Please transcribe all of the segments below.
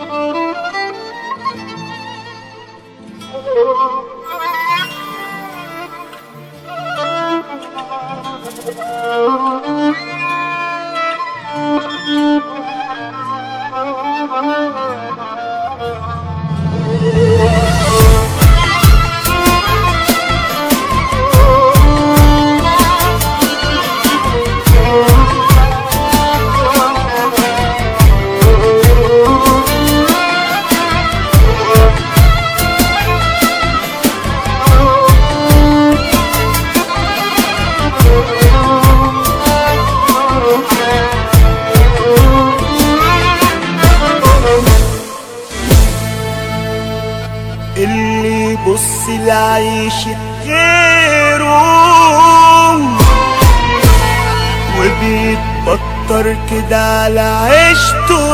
اللي يبص لعيشة غيره وبيتبطر كده على عيشته،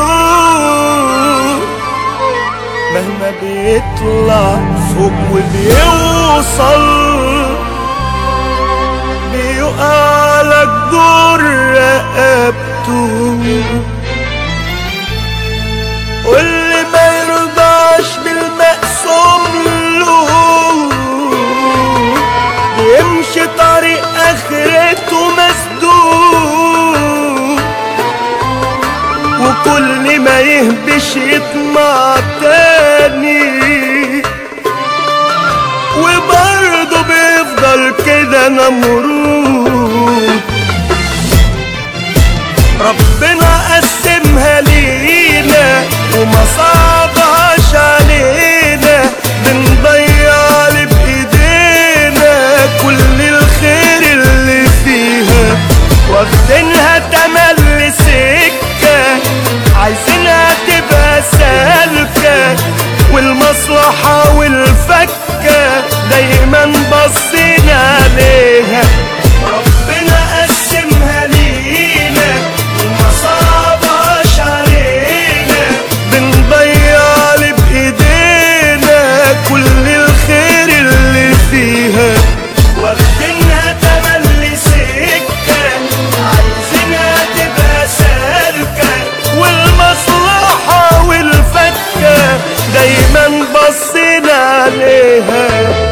مهما بيطلع فوق وبيوصل بيقع لك دور رقبته. واللي ما يرضاش بالمقسوم له بيمشي طريق اخرته مسدود، وكل ما يهبش يطمع تاني وبرضه بيفضل كده نمرود. ربنا قسمها لينا وما صعبهاش علينا، بنضيع اللي بايدينا كل الخير اللي فيها، واخدينها تملي سكة عايزينها تبقى سالكة، والمصلحة والفكة دايما باصين عليها. ربنا قسمها لينا وما صعبهاش علينا، بنضيع اللي بايدينا كل الخير اللي فيها، واخدينها تملي سكة عايزينها تبقى سالكة، والمصلحة والفكة دايما باصين عليها.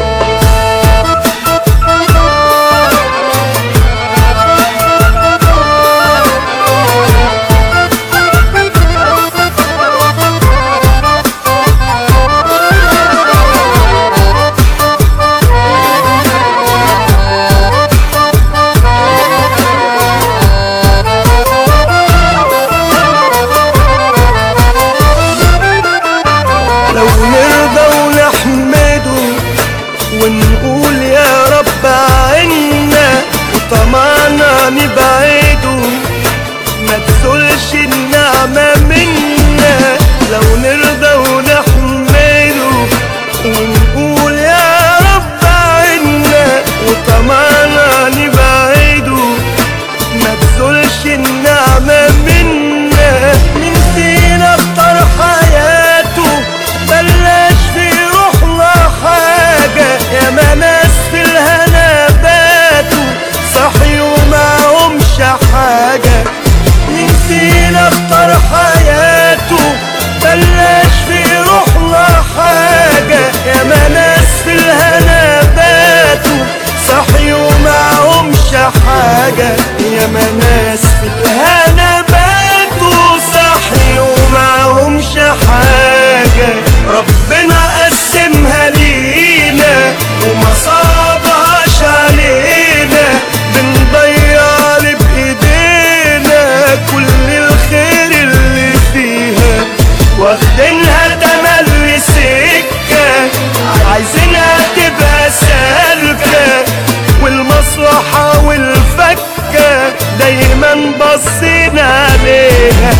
ونقول يا رب عنا وطمعنا نبعده، ما تزولش النعمة منا. لو نرضى ونحمده ونقول يا رب عنا وطمعنا نبعده، ما تزولش النعمة منا. مين فينا اختار حياته بلاش في روحنا حاجة، يا ما ناس في الهنا باتوا صحيوا معهمش حاجة. مين فينا اختار حياته بلاش في روحنا حاجة، يا ما ناس في الهنا باتوا صحيوا معهمش حاجة، يا ما ناس في الهنا باتوا صحيوا معهمش حاجة. ربنا قسمها لينا وما صعبهاش علينا، بنضيع اللي بايدينا كل الخير اللي فيها، واخدينها تملي سكة عايزينها تبقى سالكة، والمصلحة والفكة دايما باصين عليها.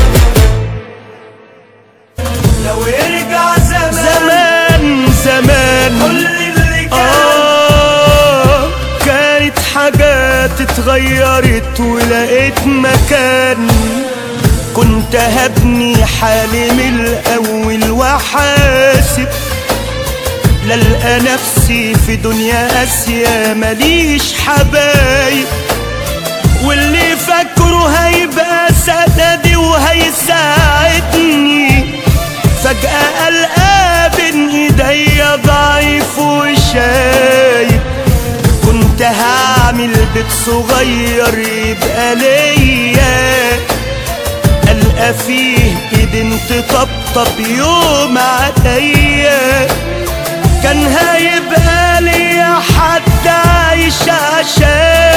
لو يرجع زمان كل اللي كانت حاجات اتغيرت ولقيت مكان، كنت هبني حالي من الأول وحاسب، للقى نفسي في دنيا قاسية ماليش حبايب، واللي فاكره هيبقى سندي وهيساعدني اعمل بيت صغير يبقى ليا، القى فيه ايدين تطبطب يوم عليا. كان هيبقى ليا حد عايش عشان